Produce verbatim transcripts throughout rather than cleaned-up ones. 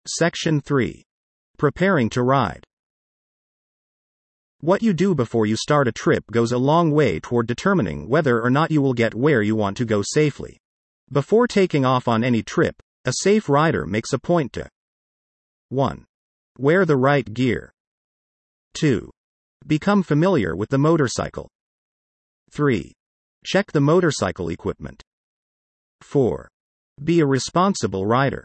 Section three. Preparing to ride. What you do before you start a trip goes a long way toward determining whether or not you will get where you want to go safely. Before taking off on any trip, a safe rider makes a point to one. Wear the right gear. two. Become familiar with the motorcycle. three. Check the motorcycle equipment. four. Be a responsible rider.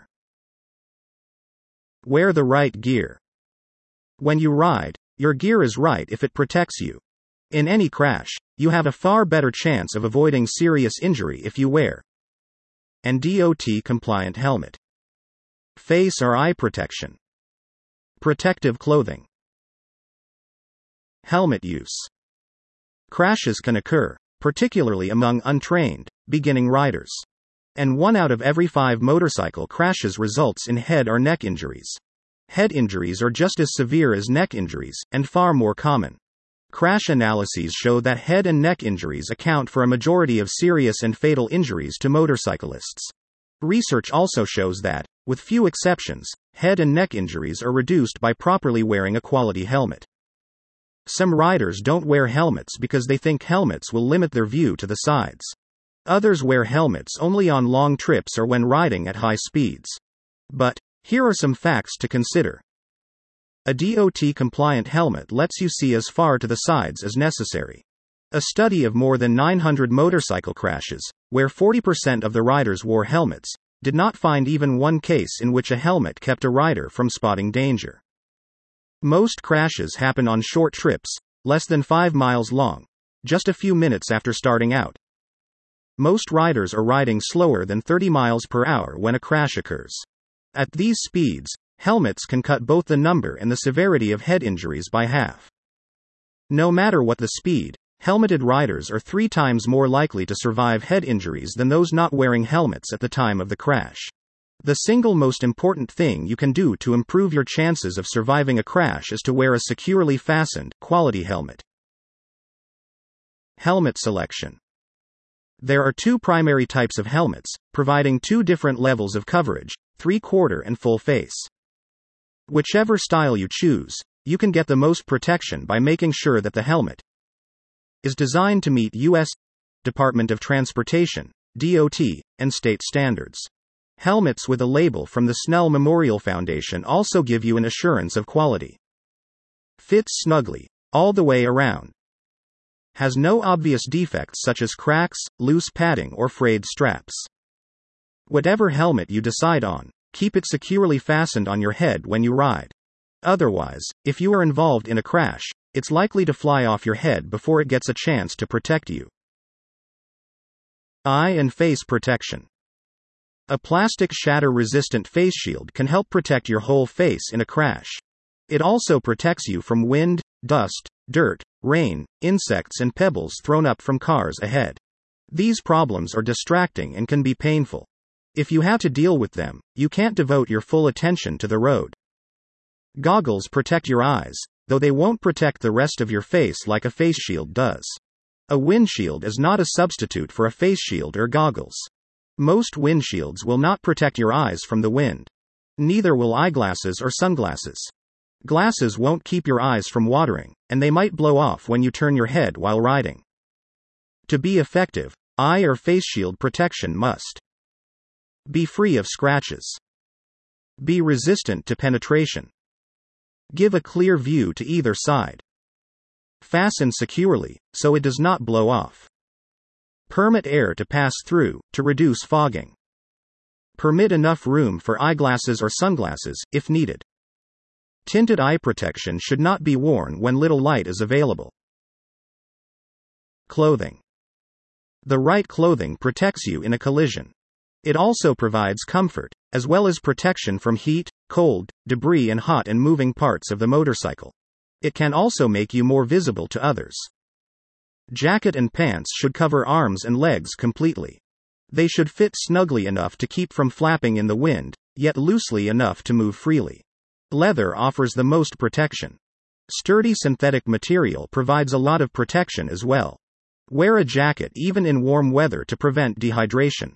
Wear the right gear. When you ride, your gear is right if it protects you. In any crash, you have a far better chance of avoiding serious injury if you wear an D O T-compliant helmet, face or eye protection, protective clothing. Helmet use. Crashes can occur, particularly among untrained, beginning riders. And one out of every five motorcycle crashes results in head or neck injuries. Head injuries are just as severe as neck injuries, and far more common. Crash analyses show that head and neck injuries account for a majority of serious and fatal injuries to motorcyclists. Research also shows that, with few exceptions, head and neck injuries are reduced by properly wearing a quality helmet. Some riders don't wear helmets because they think helmets will limit their view to the sides. Others wear helmets only on long trips or when riding at high speeds. But, here are some facts to consider. A D O T-compliant helmet lets you see as far to the sides as necessary. A study of more than nine hundred motorcycle crashes, where forty percent of the riders wore helmets, did not find even one case in which a helmet kept a rider from spotting danger. Most crashes happen on short trips, less than five miles long, just a few minutes after starting out. Most riders are riding slower than thirty miles per hour when a crash occurs. At these speeds, helmets can cut both the number and the severity of head injuries by half. No matter what the speed, helmeted riders are three times more likely to survive head injuries than those not wearing helmets at the time of the crash. The single most important thing you can do to improve your chances of surviving a crash is to wear a securely fastened, quality helmet. Helmet selection. There are two primary types of helmets, providing two different levels of coverage, three-quarter and full face. Whichever style you choose, you can get the most protection by making sure that the helmet is designed to meet U S Department of Transportation, D O T, and state standards. Helmets with a label from the Snell Memorial Foundation also give you an assurance of quality. Fits snugly, all the way around. Has no obvious defects such as cracks, loose padding or frayed straps. Whatever helmet you decide on, keep it securely fastened on your head when you ride. Otherwise, if you are involved in a crash, it's likely to fly off your head before it gets a chance to protect you. Eye and face protection. A plastic shatter-resistant face shield can help protect your whole face in a crash. It also protects you from wind, dust, dirt, rain, insects and pebbles thrown up from cars ahead. These problems are distracting and can be painful. If you have to deal with them, you can't devote your full attention to the road. Goggles protect your eyes, though they won't protect the rest of your face like a face shield does. A windshield is not a substitute for a face shield or goggles. Most windshields will not protect your eyes from the wind. Neither will eyeglasses or sunglasses. Glasses won't keep your eyes from watering, and they might blow off when you turn your head while riding. To be effective, eye or face shield protection must be free of scratches. Be resistant to penetration. Give a clear view to either side. Fasten securely, so it does not blow off. Permit air to pass through, to reduce fogging. Permit enough room for eyeglasses or sunglasses, if needed. Tinted eye protection should not be worn when little light is available. Clothing. The right clothing protects you in a collision. It also provides comfort, as well as protection from heat, cold, debris and hot and moving parts of the motorcycle. It can also make you more visible to others. Jacket and pants should cover arms and legs completely. They should fit snugly enough to keep from flapping in the wind, yet loosely enough to move freely. Leather offers the most protection. Sturdy synthetic material provides a lot of protection as well. Wear a jacket even in warm weather to prevent dehydration.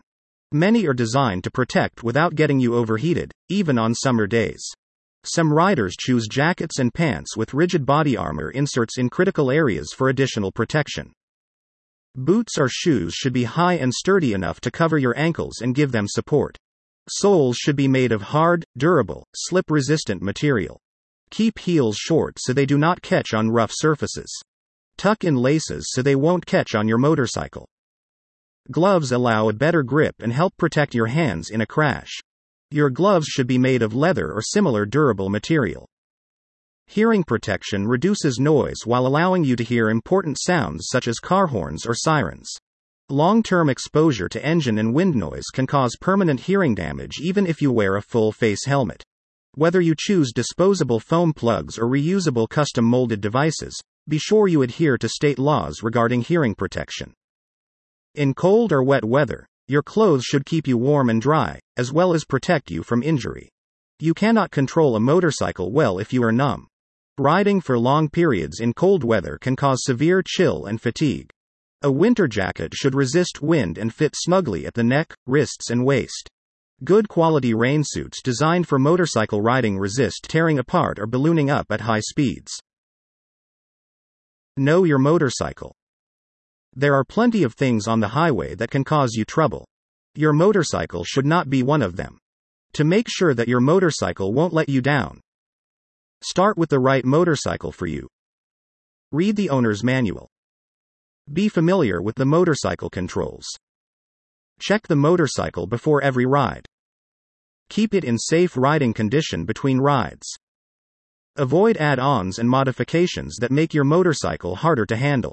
Many are designed to protect without getting you overheated, even on summer days. Some riders choose jackets and pants with rigid body armor inserts in critical areas for additional protection. Boots or shoes should be high and sturdy enough to cover your ankles and give them support. Soles should be made of hard, durable, slip-resistant material. Keep heels short so they do not catch on rough surfaces. Tuck in laces so they won't catch on your motorcycle. Gloves allow a better grip and help protect your hands in a crash. Your gloves should be made of leather or similar durable material. Hearing protection reduces noise while allowing you to hear important sounds such as car horns or sirens. Long-term exposure to engine and wind noise can cause permanent hearing damage even if you wear a full-face helmet. Whether you choose disposable foam plugs or reusable custom-molded devices, be sure you adhere to state laws regarding hearing protection. In cold or wet weather, your clothes should keep you warm and dry, as well as protect you from injury. You cannot control a motorcycle well if you are numb. Riding for long periods in cold weather can cause severe chill and fatigue. A winter jacket should resist wind and fit snugly at the neck, wrists, and waist. Good quality rain suits designed for motorcycle riding resist tearing apart or ballooning up at high speeds. Know your motorcycle. There are plenty of things on the highway that can cause you trouble. Your motorcycle should not be one of them. To make sure that your motorcycle won't let you down, start with the right motorcycle for you. Read the owner's manual. Be familiar with the motorcycle controls. Check the motorcycle before every ride. Keep it in safe riding condition between rides. Avoid add-ons and modifications that make your motorcycle harder to handle.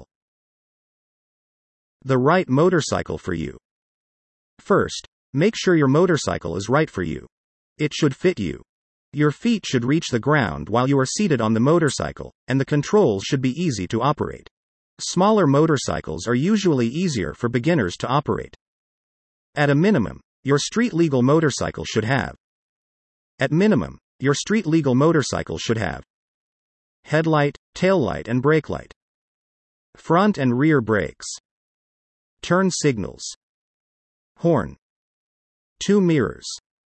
The right motorcycle for you. First, make sure your motorcycle is right for you. It should fit you. Your feet should reach the ground while you are seated on the motorcycle, and the controls should be easy to operate. Smaller motorcycles are usually easier for beginners to operate. At a minimum, your street-legal motorcycle should have. At minimum, your street-legal motorcycle should have headlight, taillight and brake light, front and rear brakes, turn signals, horn, two mirrors.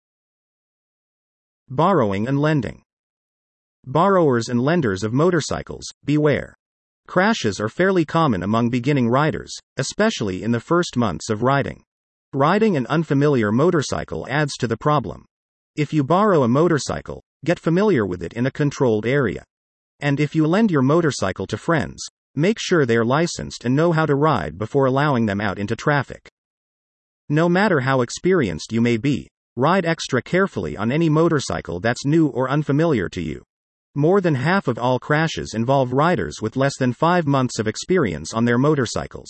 Borrowing and lending. Borrowers and lenders of motorcycles, beware. Crashes are fairly common among beginning riders, especially in the first months of riding. Riding an unfamiliar motorcycle adds to the problem. If you borrow a motorcycle, get familiar with it in a controlled area. And if you lend your motorcycle to friends, make sure they are licensed and know how to ride before allowing them out into traffic. No matter how experienced you may be, ride extra carefully on any motorcycle that's new or unfamiliar to you. More than half of all crashes involve riders with less than five months of experience on their motorcycles.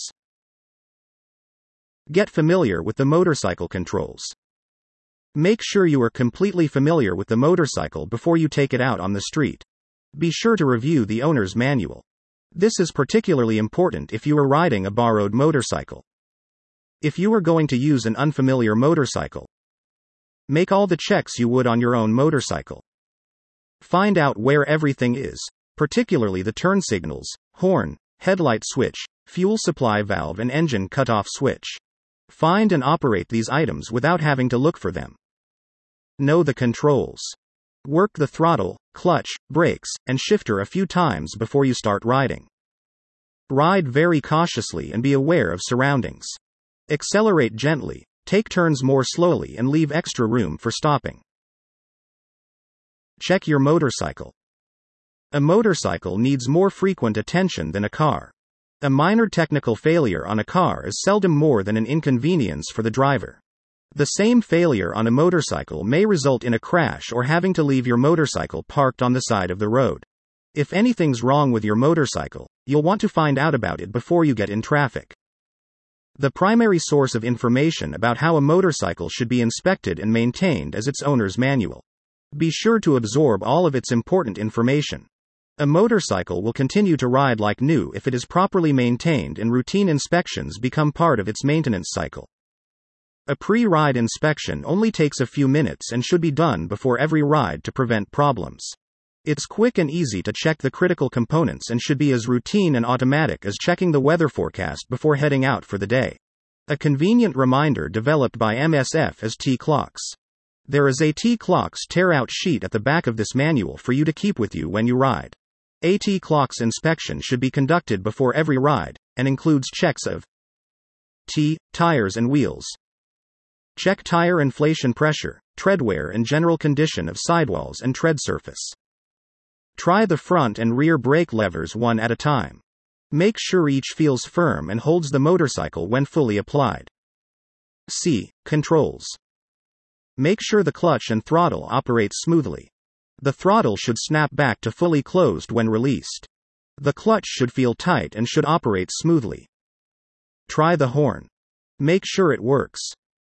Get familiar with the motorcycle controls. Make sure you are completely familiar with the motorcycle before you take it out on the street. Be sure to review the owner's manual. This is particularly important if you are riding a borrowed motorcycle. If you are going to use an unfamiliar motorcycle, make all the checks you would on your own motorcycle. Find out where everything is, particularly the turn signals, horn, headlight switch, fuel supply valve and engine cutoff switch. Find and operate these items without having to look for them. Know the controls. Work the throttle, clutch, brakes, and shifter a few times before you start riding. Ride very cautiously and be aware of surroundings. Accelerate gently, take turns more slowly and leave extra room for stopping. Check your motorcycle. A motorcycle needs more frequent attention than a car. A minor technical failure on a car is seldom more than an inconvenience for the driver. The same failure on a motorcycle may result in a crash or having to leave your motorcycle parked on the side of the road. If anything's wrong with your motorcycle, you'll want to find out about it before you get in traffic. The primary source of information about how a motorcycle should be inspected and maintained is its owner's manual. Be sure to absorb all of its important information. A motorcycle will continue to ride like new if it is properly maintained and routine inspections become part of its maintenance cycle. A pre-ride inspection only takes a few minutes and should be done before every ride to prevent problems. It's quick and easy to check the critical components and should be as routine and automatic as checking the weather forecast before heading out for the day. A convenient reminder developed by M S F is T-Clocks. There is a T-Clocks tear-out sheet at the back of this manual for you to keep with you when you ride. A T-Clocks inspection should be conducted before every ride, and includes checks of T, tires and wheels. Check tire inflation pressure, tread wear and general condition of sidewalls and tread surface. Try the front and rear brake levers one at a time. Make sure each feels firm and holds the motorcycle when fully applied. C. Controls. Make sure the clutch and throttle operate smoothly. The throttle should snap back to fully closed when released. The clutch should feel tight and should operate smoothly. Try the horn. Make sure it works.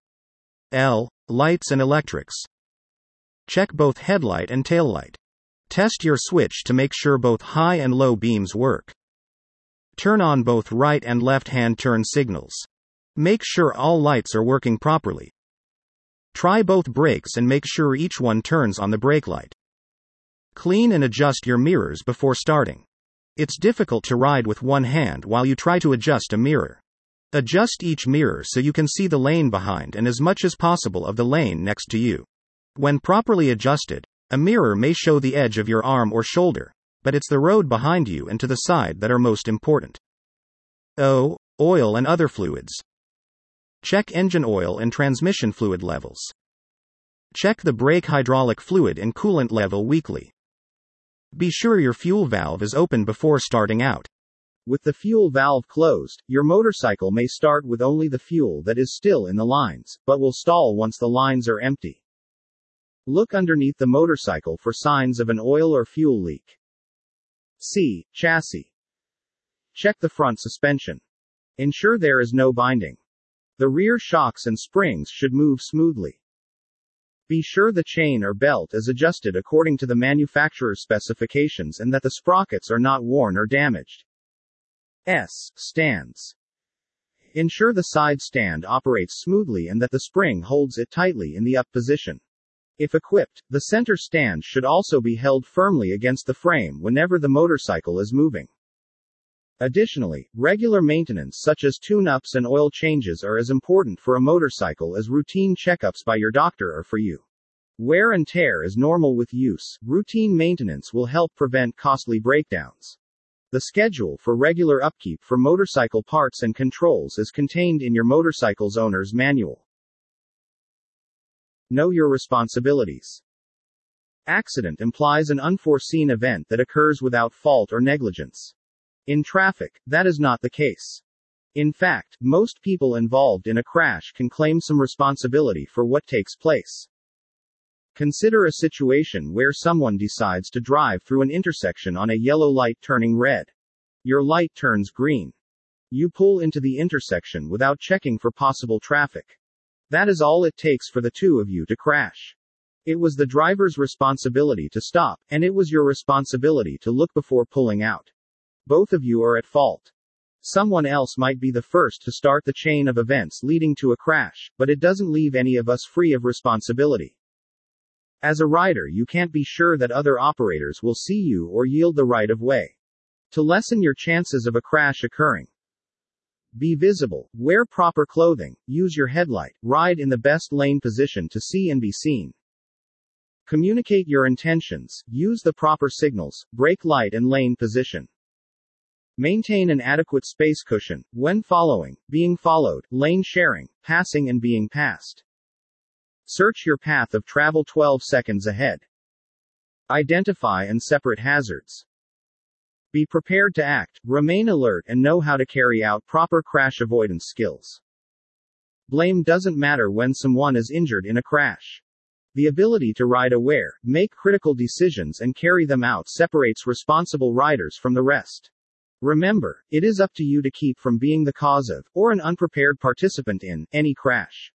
L. Lights and electrics. Check both headlight and taillight. Test your switch to make sure both high and low beams work. Turn on both right and left-hand turn signals. Make sure all lights are working properly. Try both brakes and make sure each one turns on the brake light. Clean and adjust your mirrors before starting. It's difficult to ride with one hand while you try to adjust a mirror. Adjust each mirror so you can see the lane behind and as much as possible of the lane next to you. When properly adjusted, a mirror may show the edge of your arm or shoulder, but it's the road behind you and to the side that are most important. O. Oil and other fluids. Check engine oil and transmission fluid levels. Check the brake hydraulic fluid and coolant level weekly. Be sure your fuel valve is open before starting out. With the fuel valve closed, your motorcycle may start with only the fuel that is still in the lines, but will stall once the lines are empty. Look underneath the motorcycle for signs of an oil or fuel leak. C. Chassis. Check the front suspension. Ensure there is no binding. The rear shocks and springs should move smoothly. Be sure the chain or belt is adjusted according to the manufacturer's specifications and that the sprockets are not worn or damaged. S. Stands. Ensure the side stand operates smoothly and that the spring holds it tightly in the up position. If equipped, the center stand should also be held firmly against the frame whenever the motorcycle is moving. Additionally, regular maintenance such as tune-ups and oil changes are as important for a motorcycle as routine checkups by your doctor are for you. Wear and tear is normal with use. Routine maintenance will help prevent costly breakdowns. The schedule for regular upkeep for motorcycle parts and controls is contained in your motorcycle's owner's manual. Know your responsibilities. Accident implies an unforeseen event that occurs without fault or negligence. In traffic, that is not the case. In fact, most people involved in a crash can claim some responsibility for what takes place. Consider a situation where someone decides to drive through an intersection on a yellow light turning red. Your light turns green. You pull into the intersection without checking for possible traffic. That is all it takes for the two of you to crash. It was the driver's responsibility to stop, and it was your responsibility to look before pulling out. Both of you are at fault. Someone else might be the first to start the chain of events leading to a crash, but it doesn't leave any of us free of responsibility. As a rider, you can't be sure that other operators will see you or yield the right of way. To lessen your chances of a crash occurring, be visible, wear proper clothing, use your headlight, ride in the best lane position to see and be seen. Communicate your intentions, use the proper signals, brake light and lane position. Maintain an adequate space cushion, when following, being followed, lane sharing, passing and being passed. Search your path of travel twelve seconds ahead. Identify and separate hazards. Be prepared to act, remain alert and know how to carry out proper crash avoidance skills. Blame doesn't matter when someone is injured in a crash. The ability to ride aware, make critical decisions and carry them out separates responsible riders from the rest. Remember, it is up to you to keep from being the cause of, or an unprepared participant in, any crash.